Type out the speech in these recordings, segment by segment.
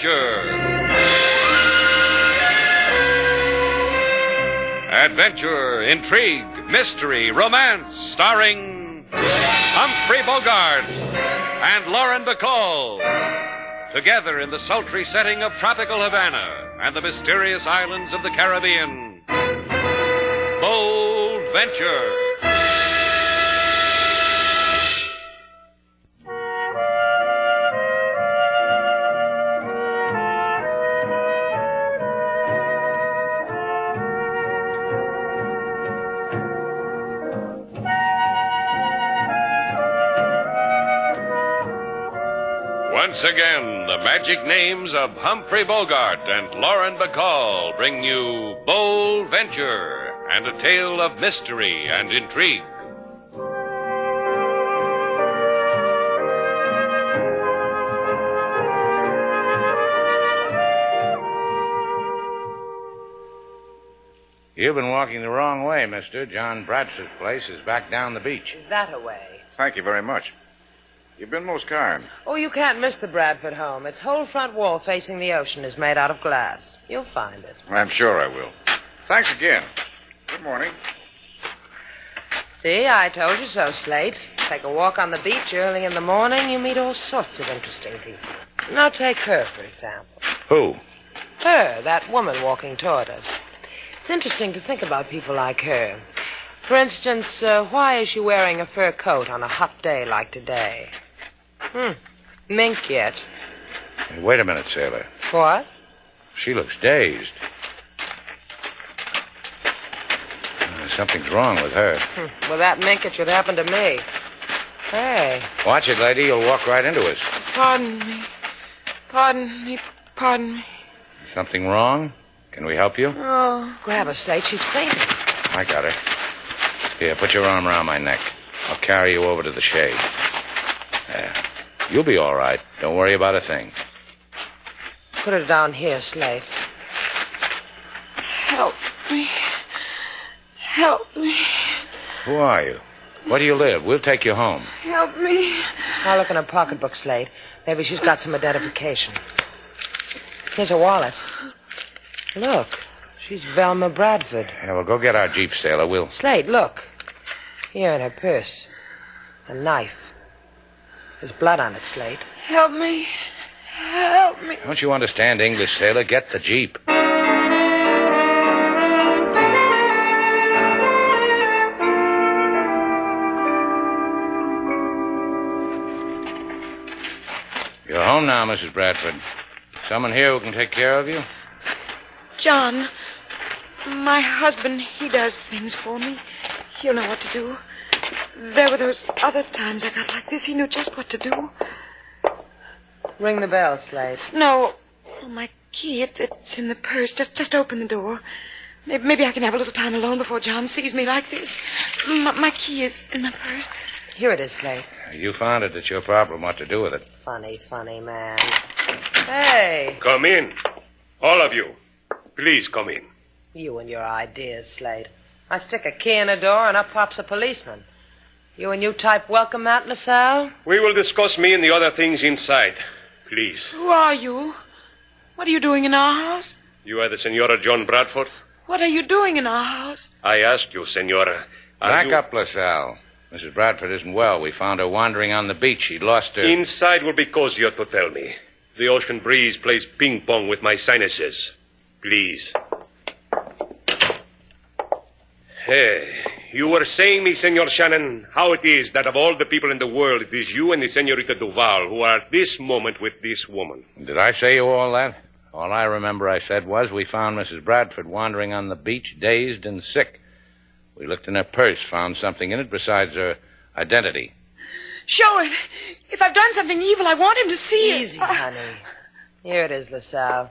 Venture. Adventure, intrigue, mystery, romance, starring Humphrey Bogart and Lauren Bacall. Together in the sultry setting of tropical Havana and the mysterious islands of the Caribbean. Bold Venture. Once again, the magic names of Humphrey Bogart and Lauren Bacall bring you Bold Venture and a tale of mystery and intrigue. You've been walking the wrong way, mister. John Bradford's place is back down the beach. That away. Thank you very much. You've been most kind. Oh, you can't miss the Bradford home. Its whole front wall facing the ocean is made out of glass. You'll find it. I'm sure I will. Thanks again. Good morning. See, I told you so, Slate. Take a walk on the beach early in the morning, you meet all sorts of interesting people. Now take her, for example. Who? Her, that woman walking toward us. It's interesting to think about people like her. For instance, why is she wearing a fur coat on a hot day like today? Mink yet. Hey, wait a minute, sailor. What? She looks dazed. Something's wrong with her. Well, that mink, it should happen to me. Hey. Watch it, lady. You'll walk right into us. Pardon me. Pardon me. Pardon me. Something wrong? Can we help you? Oh, grab her, Slate. She's fainting. I got her. Here, put your arm around my neck. I'll carry you over to the shade. There. You'll be all right. Don't worry about a thing. Put her down here, Slate. Help me. Help me. Who are you? Where do you live? We'll take you home. Help me. I'll look in her pocketbook, Slate. Maybe she's got some identification. Here's her wallet. Look. She's Velma Bradford. Yeah, well, go get our Jeep, sailor. We'll... Slate, look. Here in her purse. A knife. There's blood on it, Slate. Help me. Help me. Don't you understand English, sailor? Get the Jeep. You're home now, Mrs. Bradford. Someone here who can take care of you? John, my husband, he does things for me. He'll know what to do. There were those other times I got like this. He knew just what to do. Ring the bell, Slate. No. Oh, my key, it's in the purse. Just open the door. Maybe I can have a little time alone before John sees me like this. My key is in my purse. Here it is, Slate. You found it. It's your problem what to do with it. Funny man. Hey. Come in. All of you. Please come in. You and your ideas, Slate. I stick a key in a door and up pops a policeman. You and you type welcome mat, LaSalle? We will discuss me and the other things inside. Please. Who are you? What are you doing in our house? You are the Senora John Bradford? What are you doing in our house? I ask you, Senora. Back up, LaSalle. Mrs. Bradford isn't well. We found her wandering on the beach. She lost her... Inside will be cozier to tell me. The ocean breeze plays ping-pong with my sinuses. Please. Hey, you were saying me, Senor Shannon, how it is that of all the people in the world, it is you and the Senorita Duval who are at this moment with this woman. Did I say you all that? All I remember I said was we found Mrs. Bradford wandering on the beach, dazed and sick. We looked in her purse, found something in it besides her identity. Show it. If I've done something evil, I want him to see Easy, honey. Here it is, LaSalle.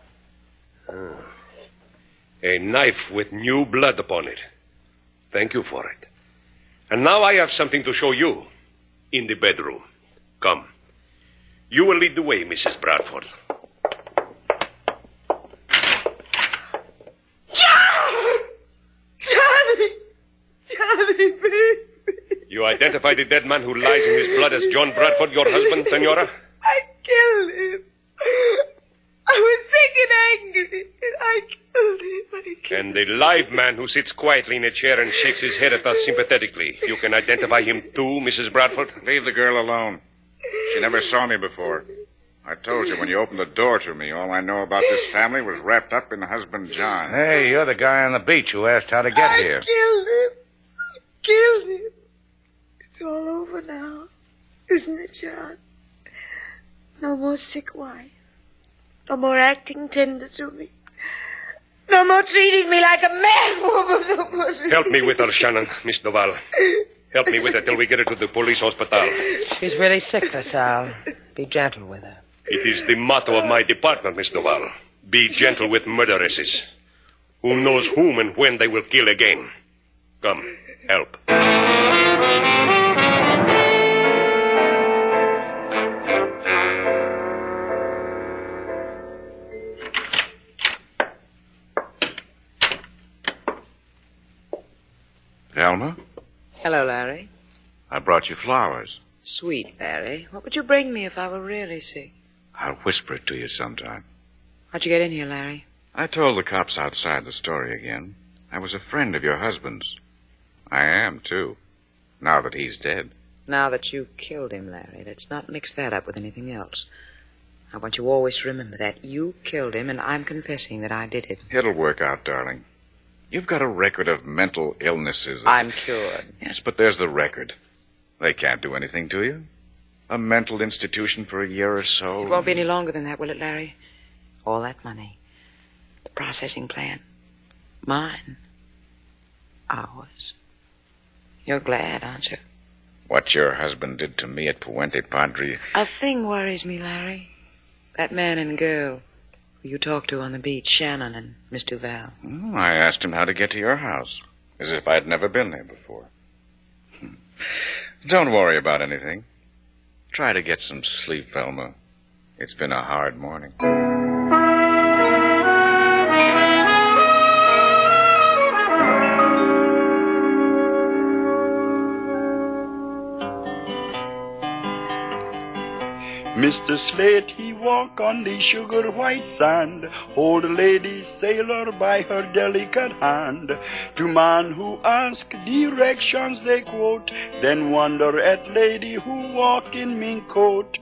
A knife with new blood upon it. Thank you for it. And now I have something to show you in the bedroom. Come. You will lead the way, Mrs. Bradford. Johnny, baby. You identify the dead man who lies in his blood as John Bradford, your husband, Senora? I killed him. I And the live man who sits quietly in a chair and shakes his head at us sympathetically. You can identify him too, Mrs. Bradford? Leave the girl alone. She never saw me before. I told you when you opened the door to me, all I know about this family was wrapped up in husband John. Hey, you're the guy on the beach who asked how to get here. Killed him. Killed him. It's all over now, isn't it, John? No more sick wife. No more acting tender to me. No more treating me like a mad woman. Help me with her, Shannon, Miss Duval. Help me with her till we get her to the police hospital. She's really sick, LaSalle. Be gentle with her. It is the motto of my department, Miss Duval. Be gentle with murderesses. Who knows whom and when they will kill again. Come, help. Thelma, Hello, Larry. I brought you flowers. Sweet, Larry. What would you bring me if I were really sick? I'll whisper it to you sometime. How'd you get in here, Larry? I told the cops outside the story again. I was a friend of your husband's. I am, too, now that he's dead. Now that you killed him, Larry, let's not mix that up with anything else. I want you always to remember that. You killed him, and I'm confessing that I did it. It'll work out, darling. You've got a record of mental illnesses. I'm cured. Yes, but there's the record. They can't do anything to you. A mental institution for a year or so. It won't be any longer than that, will it, Larry? All that money. The processing plant. Mine. Ours. You're glad, aren't you? What your husband did to me at Puente Padre. A thing worries me, Larry. That man and girl who you talked to on the beach, Shannon and Miss Duval. I asked him how to get to your house, as if I'd never been there before. Don't worry about anything. Try to get some sleep, Velma. It's been a hard morning. Mr. Slate, he walk on the sugar white sand, hold a lady sailor by her delicate hand. To man who ask directions they quote, then wonder at lady who walk in mink coat.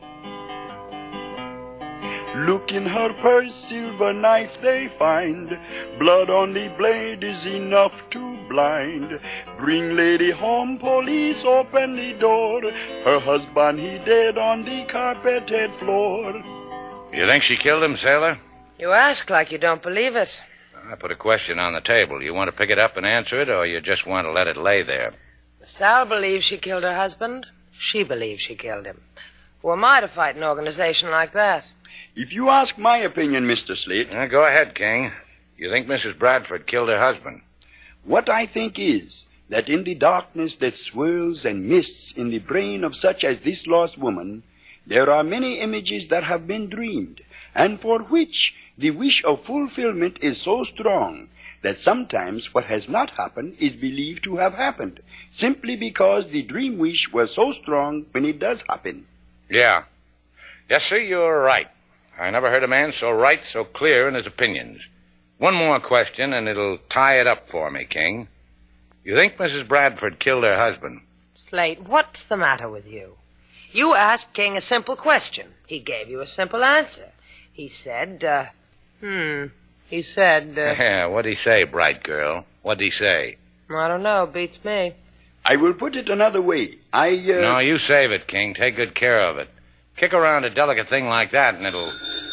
Look in her purse, silver knife they find, blood on the blade is enough to blind. Bring lady home, police open the door, her husband he dead on the carpeted floor. You think she killed him, sailor? You ask like you don't believe it. I put a question on the table. You want to pick it up and answer it, or you just want to let it lay there? Sal believes she killed her husband. She believes she killed him. Who am I to fight an organization like that? If you ask my opinion, Mr. Slate, Go ahead, King. You think Mrs. Bradford killed her husband? what I think is that in the darkness that swirls and mists in the brain of such as this lost woman, there are many images that have been dreamed, and for which the wish of fulfillment is so strong that sometimes what has not happened is believed to have happened, simply because the dream wish was so strong when it does happen. Yeah. Yes, sir, you're right. I never heard a man so right, so clear in his opinions. One more question, and it'll tie it up for me, King. You think Mrs. Bradford killed her husband? Slate, what's the matter with you? You asked King a simple question. He gave you a simple answer. He said, Yeah, what'd he say, bright girl? What'd he say? I don't know, beats me. I will put it another way. No, you save it, King. Take good care of it. Kick around a delicate thing like that, and it'll...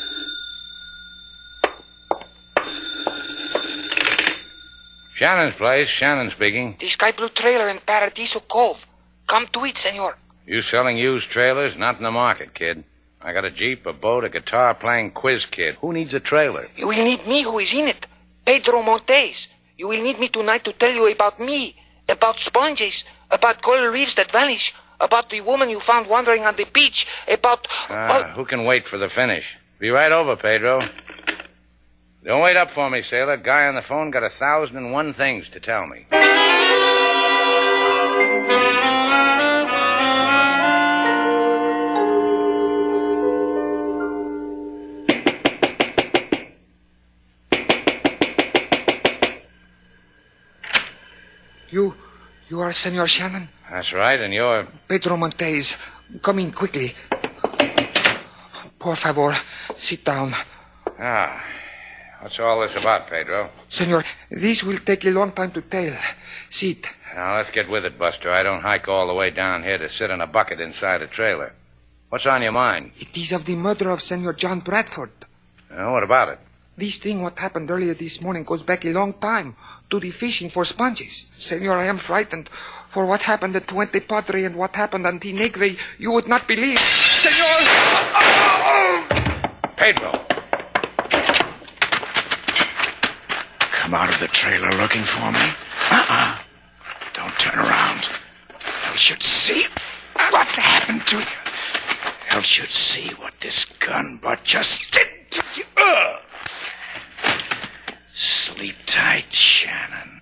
Shannon's place. Shannon speaking. The Sky Blue trailer in Paradiso Cove. Come to it, senor. You selling used trailers? Not in the market, kid. I got a Jeep, a boat, a guitar playing quiz kid. Who needs a trailer? You will need me who is in it. Pedro Montes. You will need me tonight to tell you about me, about sponges, about coral reefs that vanish, about the woman you found wandering on the beach, about... Who can wait for the finish? Be right over, Pedro. Don't wait up for me, sailor. Guy on the phone got 1,001 things to tell me. You are Senor Shannon? That's right, and you're... Pedro Montes. Come in quickly. Por favor, sit down. Ah, what's all this about, Pedro? Senor, this will take a long time to tell. Sit. Now, let's get with it, Buster. I don't hike all the way down here to sit in a bucket inside a trailer. What's on your mind? It is of the murder of Senor John Bradford. What about it? This thing, what happened earlier this morning, goes back a long time to the fishing for sponges. Senor, I am frightened. For what happened at Puente Padre and what happened at Tinegre, you would not believe. Senor! Pedro! Come out of the trailer looking for me? Don't turn around. Else should see what happened to you. Else should see what this gun butt just did to you. Sleep tight, Shannon.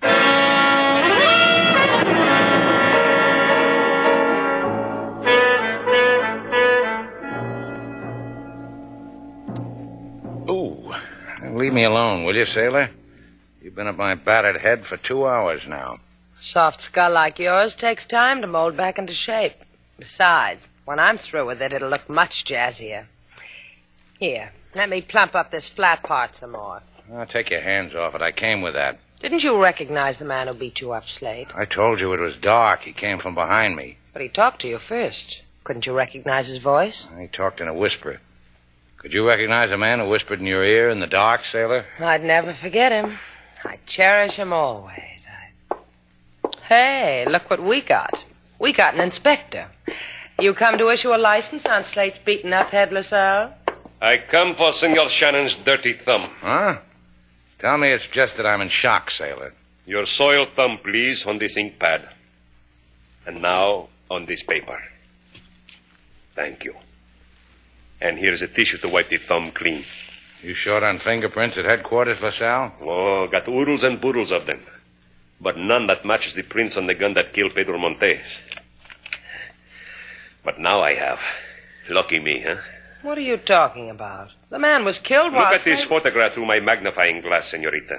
Ooh. Leave me alone, will you, sailor? You've been at my battered head for 2 hours now. Soft skull like yours takes time to mold back into shape. Besides, when I'm through with it, it'll look much jazzier. Here, let me plump up this flat part some more. Take your hands off it. I came with that. Didn't you recognize the man who beat you up, Slade? I told you it was dark. He came from behind me. But he talked to you first. Couldn't you recognize his voice? He talked in a whisper. Could you recognize a man who whispered in your ear in the dark, sailor? I'd never forget him. I cherish him always. Hey, look what we got. We got an inspector. You come to issue a license on Slate's beaten up headless Earl? I come for Senor Shannon's dirty thumb. Huh? Tell me it's just that I'm in shock, sailor. Your soiled thumb, please, on this ink pad. And now on this paper. Thank you. And here's a tissue to wipe the thumb clean. You short on fingerprints at headquarters, LaSalle? Oh, got oodles and boodles of them. But none that matches the prints on the gun that killed Pedro Montes. But now I have. Lucky me, huh? What are you talking about? The man was killed while... Look at this photograph through my magnifying glass, senorita.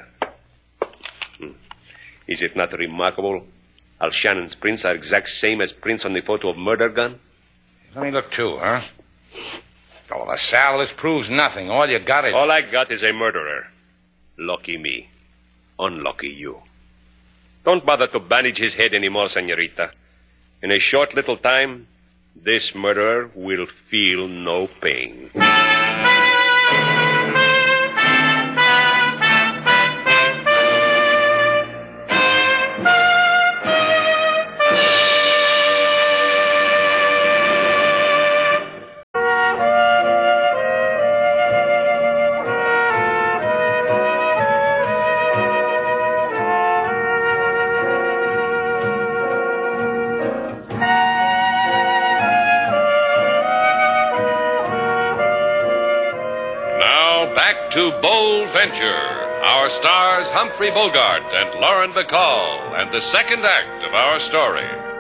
Is it not remarkable? How Shannon's prints are exact same as prints on the photo of murder gun? Let me look too, huh? Oh, LaSalle, this proves nothing. All you got is... All I got is a murderer. Lucky me. Unlucky you. Don't bother to bandage his head anymore, senorita. In a short little time, this murderer will feel no pain. To Bold Venture, our stars Humphrey Bogart and Lauren Bacall, and the second act of our story.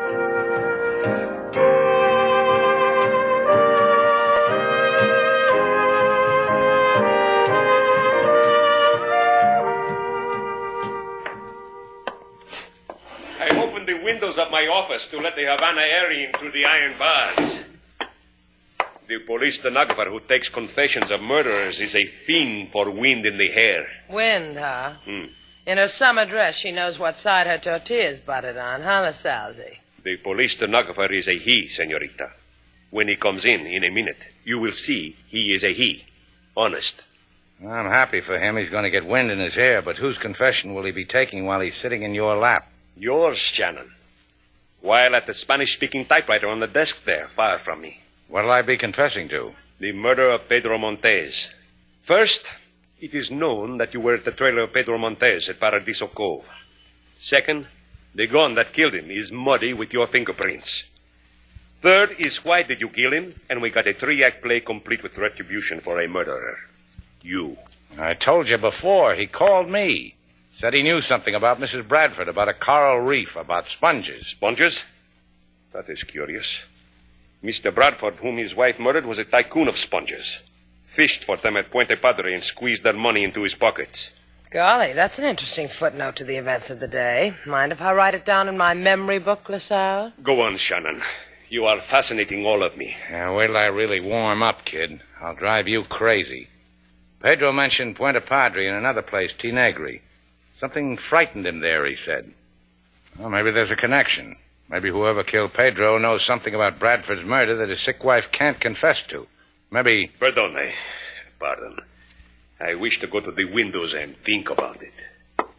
I opened the windows of my office to let the Havana air in through the iron bars. The police stenographer who takes confessions of murderers is a fiend for wind in the hair. Wind, huh? In her summer dress, she knows what side her tortilla's buttered on, huh, LaSalle? The police stenographer is a he, senorita. When he comes in a minute, you will see he is a he. Honest. I'm happy for him. He's going to get wind in his hair, but whose confession will he be taking while he's sitting in your lap? Yours, Shannon. While at the Spanish-speaking typewriter on the desk there, far from me. What'll I be confessing to? The murder of Pedro Montes. First, it is known that you were at the trailer of Pedro Montes at Paradiso Cove. Second, the gun that killed him is muddy with your fingerprints. Third is why did you kill him, and we got a 3-act play complete with retribution for a murderer. You. I told you before. He called me. Said he knew something about Mrs. Bradford, about a coral reef, about sponges. Sponges? That is curious. Mr. Bradford, whom his wife murdered, was a tycoon of sponges. Fished for them at Puente Padre and squeezed their money into his pockets. Golly, that's an interesting footnote to the events of the day. Mind if I write it down in my memory book, LaSalle? Go on, Shannon. You are fascinating all of me. Yeah, wait till I really warm up, kid. I'll drive you crazy. Pedro mentioned Puente Padre and another place, Tinegri. Something frightened him there, he said. Well, maybe there's a connection. Maybe whoever killed Pedro knows something about Bradford's murder that his sick wife can't confess to. Maybe... Pardon. I wish to go to the windows and think about it.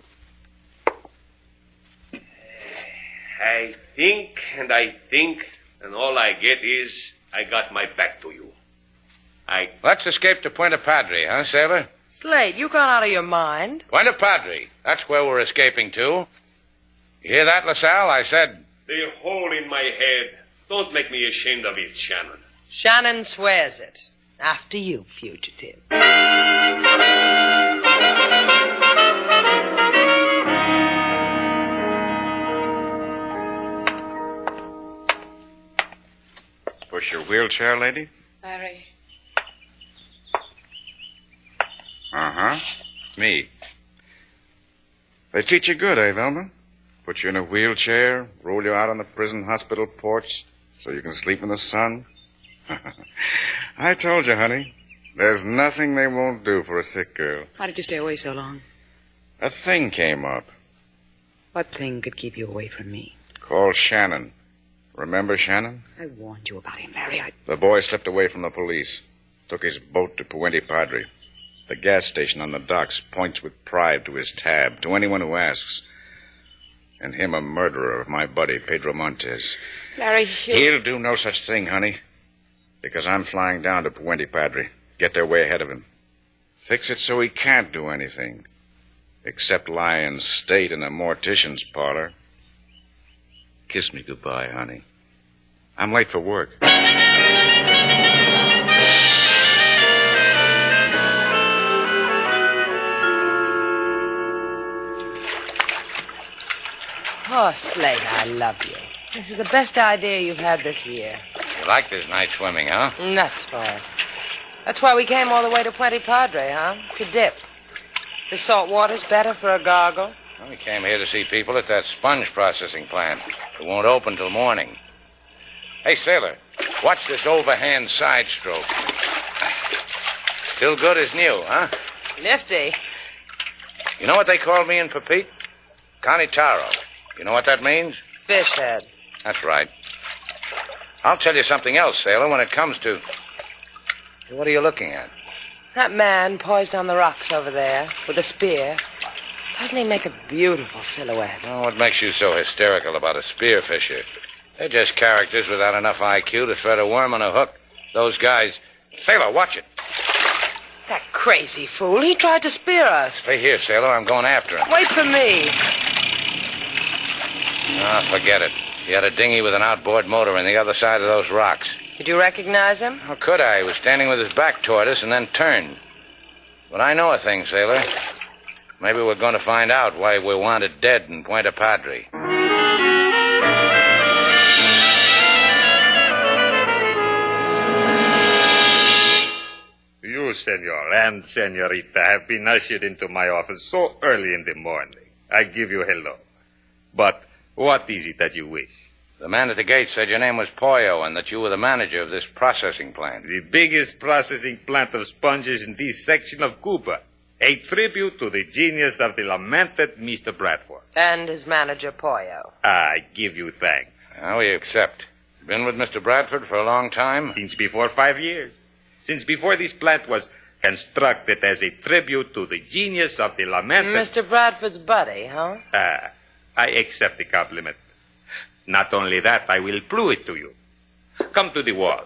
I think, and all I get is I got my back to you. Let's escape to Puente Padre, huh, sailor? Slate, you gone out of your mind? Puente Padre. That's where we're escaping to. You hear that, LaSalle? I said... The hole in my head. Don't make me ashamed of it, Shannon. Shannon swears it. After you, fugitive. Push your wheelchair, lady? Larry. Uh-huh. Me. They treat you good, eh, Velma? Put you in a wheelchair, roll you out on the prison hospital porch so you can sleep in the sun. I told you, honey. There's nothing they won't do for a sick girl. Why did you stay away so long? A thing came up. What thing could keep you away from me? Called Shannon. Remember Shannon? I warned you about him, Larry. The boy slipped away from the police. Took his boat to Puente Padre. The gas station on the docks points with pride to his tab, to anyone who asks. And him a murderer of my buddy, Pedro Montez. Larry, He'll do no such thing, honey. Because I'm flying down to Puente Padre. Get there way ahead of him. Fix it so he can't do anything. Except lie in state in a mortician's parlor. Kiss me goodbye, honey. I'm late for work. Oh, Slate, I love you. This is the best idea you've had this year. You like this night swimming, huh? That's why. That's why we came all the way to Puente Padre, huh? To dip. The salt water's better for a gargle. Well, we came here to see people at that sponge processing plant. It won't open till morning. Hey, sailor, watch this overhand side stroke. Still good as new, huh? Nifty. You know what they called me in Pepite? Conitaro. You know what that means? Fish head. That's right. I'll tell you something else, sailor, when it comes to... What are you looking at? That man poised on the rocks over there with a spear. Doesn't he make a beautiful silhouette? Oh, what makes you so hysterical about a spearfisher? They're just characters without enough IQ to thread a worm on a hook. Those guys... Sailor, watch it. That crazy fool. He tried to spear us. Stay here, sailor. I'm going after him. Wait for me. Ah, forget it. He had a dinghy with an outboard motor on the other side of those rocks. Did you recognize him? How could I? He was standing with his back toward us and then turned. But I know a thing, sailor. Maybe we're going to find out why we're wanted dead in Puente Padre. You, senor, and senorita have been ushered into my office so early in the morning. I give you hello. But what is it that you wish? The man at the gate said your name was Pollo and that you were the manager of this processing plant. The biggest processing plant of sponges in this section of Cuba. A tribute to the genius of the lamented Mr. Bradford. And his manager, Pollo. I give you thanks. Now we accept. Been with Mr. Bradford for a long time? Since before 5 years. Since before this plant was constructed as a tribute to the genius of the lamented... Mr. Bradford's buddy, huh? I accept the compliment. Not only that, I will prove it to you. Come to the wall.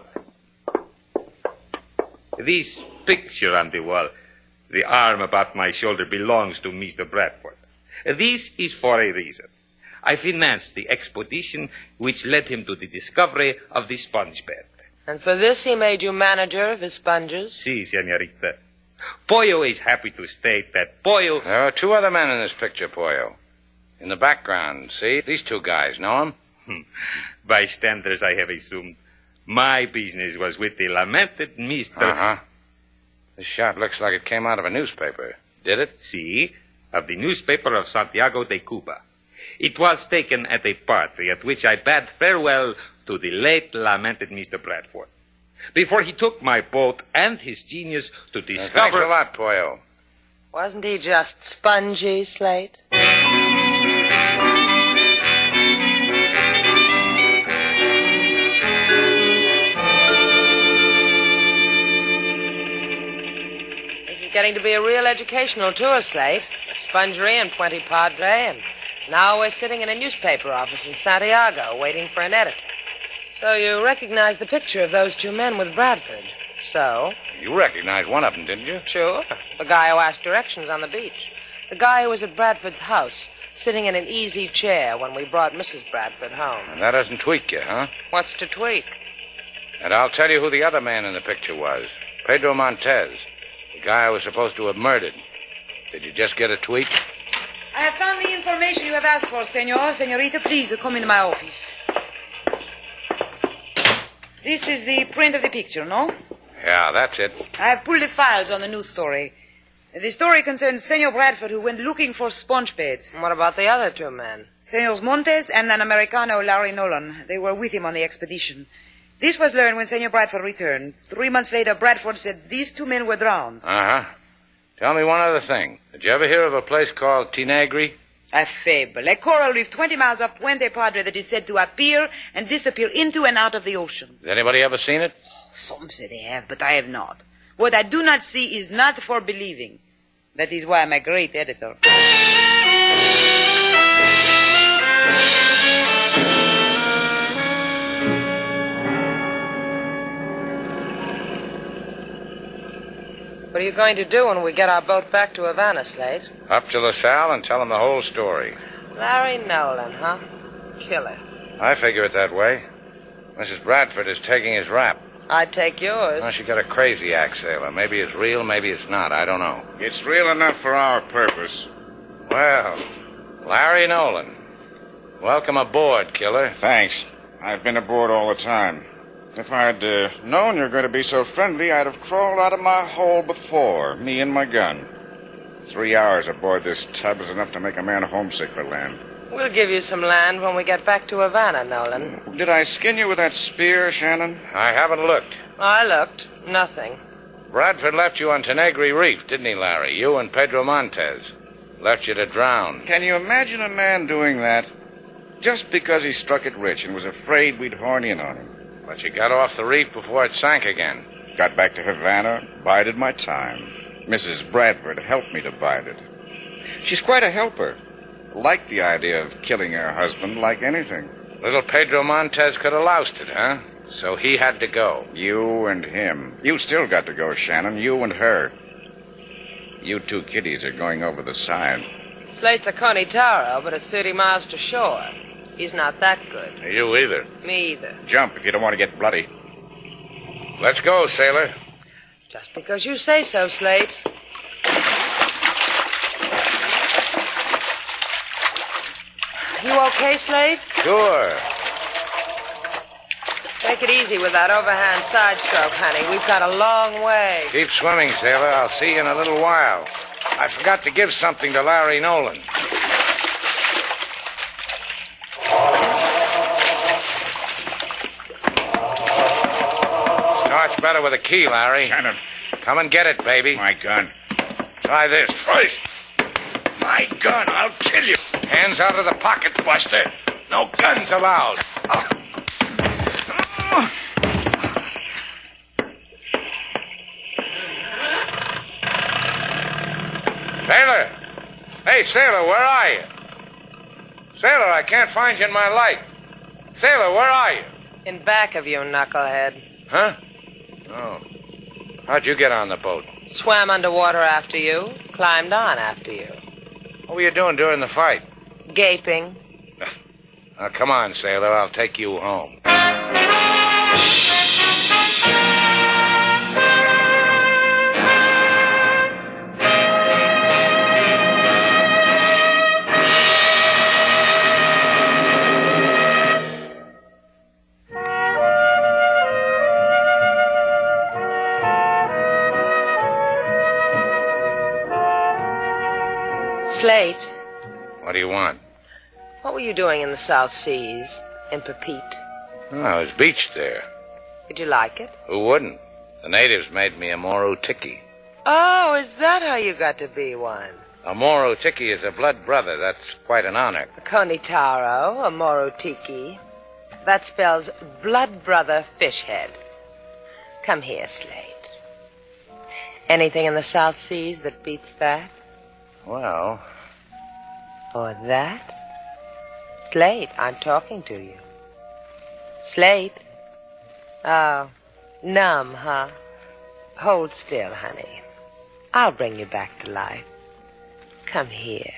This picture on the wall, the arm about my shoulder, belongs to Mr. Bradford. This is for a reason. I financed the expedition which led him to the discovery of the sponge bed. And for this he made you manager of his sponges? Si, senorita. Pollo is happy to state that Pollo... There are two other men in this picture, Pollo. In the background, see? These two guys, know him? Bystanders, I have assumed. My business was with the lamented Mr... Uh-huh. This shot looks like it came out of a newspaper. Did it? See? of the newspaper of Santiago de Cuba. It was taken at a party at which I bade farewell to the late lamented Mr. Bradford, before he took my boat and his genius to discover... Thanks a lot, Pollo. Wasn't he just spongy, Slate? Getting to be a real educational tour, Slate. A spongery and Puente Padre, and now we're sitting in a newspaper office in Santiago waiting for an editor. So you recognize the picture of those two men with Bradford. So? You recognized one of them, didn't you? Sure. The guy who asked directions on the beach. The guy who was at Bradford's house, sitting in an easy chair when we brought Mrs. Bradford home. And that doesn't tweak you, huh? What's to tweak? And I'll tell you who the other man in the picture was. Pedro Montez. The guy I was supposed to have murdered. Did you just get a tweak? I have found the information you have asked for, senor. Senorita, please come into my office. This is the print of the picture, no? Yeah, that's it. I have pulled the files on the news story. The story concerns Senor Bradford, who went looking for sponge beds. What about the other two men? Senors Montes and an Americano, Larry Nolan. They were with him on the expedition. This was learned when Senor Bradford returned. 3 months later, Bradford said these two men were drowned. Uh-huh. Tell me one other thing. Did you ever hear of a place called Tinegri? A fable. A coral reef 20 miles off Puente Padre that is said to appear and disappear into and out of the ocean. Has anybody ever seen it? Some say they have, but I have not. What I do not see is not for believing. That is why I'm a great editor. What are you going to do when we get our boat back to Havana, Slate? Up to LaSalle and tell him the whole story. Larry Nolan, huh? Killer. I figure it that way. Mrs. Bradford is taking his rap. I'd take yours. Well, she got a crazy act, sailor. Maybe it's real, maybe it's not. I don't know. It's real enough for our purpose. Well, Larry Nolan. Welcome aboard, killer. Thanks. I've been aboard all the time. If I'd known you're going to be so friendly, I'd have crawled out of my hole before, me and my gun. 3 hours aboard this tub is enough to make a man homesick for land. We'll give you some land when we get back to Havana, Nolan. Did I skin you with that spear, Shannon? I haven't looked. I looked. Nothing. Bradford left you on Tenegri Reef, didn't he, Larry? You and Pedro Montez. Left you to drown. Can you imagine a man doing that just because he struck it rich and was afraid we'd horn in on him? But you got off the reef before it sank again. Got back to Havana, bided my time. Mrs. Bradford helped me to bide it. She's quite a helper. Liked the idea of killing her husband like anything. Little Pedro Montez could have loused it, huh? So he had to go. You and him. You still got to go, Shannon. You and her. You two kiddies are going over the side. Slate's a Coney Taro, but it's 30 miles to shore. He's not that good. You either. Me either. Jump if you don't want to get bloody. Let's go, sailor. Just because you say so, Slate. You okay, Slate? Sure. Take it easy with that overhand side stroke, honey. We've got a long way. Keep swimming, sailor. I'll see you in a little while. I forgot to give something to Larry Nolan. Starts better with a key, Larry. Shannon. Come and get it, baby. My gun. Try this. Right. My gun. I'll kill you. Hands out of the pockets, Buster. No guns allowed. Sailor! Hey, sailor, where are you? Sailor, I can't find you in my light. Sailor, where are you? In back of you, knucklehead. Huh? Oh. How'd you get on the boat? Swam underwater after you. Climbed on after you. What were you doing during the fight? Gaping. Now, come on, sailor. I'll take you home. What do you want? What were you doing in the South Seas, in Papeete? Oh, I was beached there. Did you like it? Who wouldn't? The natives made me a Moro Tiki. Oh, is that how you got to be one? A Moro Tiki is a blood brother. That's quite an honor. A Konitaro, a Moro Tiki. That spells blood brother fishhead. Come here, Slate. Anything in the South Seas that beats that? Well... Or that? Slate, I'm talking to you. Slate? Oh, numb, huh? Hold still, honey. I'll bring you back to life. Come here.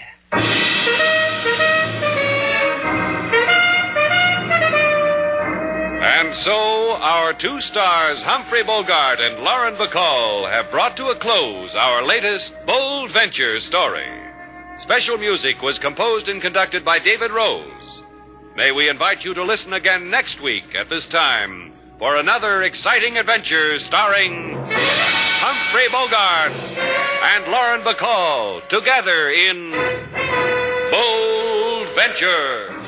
And so, our two stars, Humphrey Bogart and Lauren Bacall, have brought to a close our latest Bold Venture story. Special music was composed and conducted by David Rose. May we invite you to listen again next week at this time for another exciting adventure starring Humphrey Bogart and Lauren Bacall together in Bold Venture.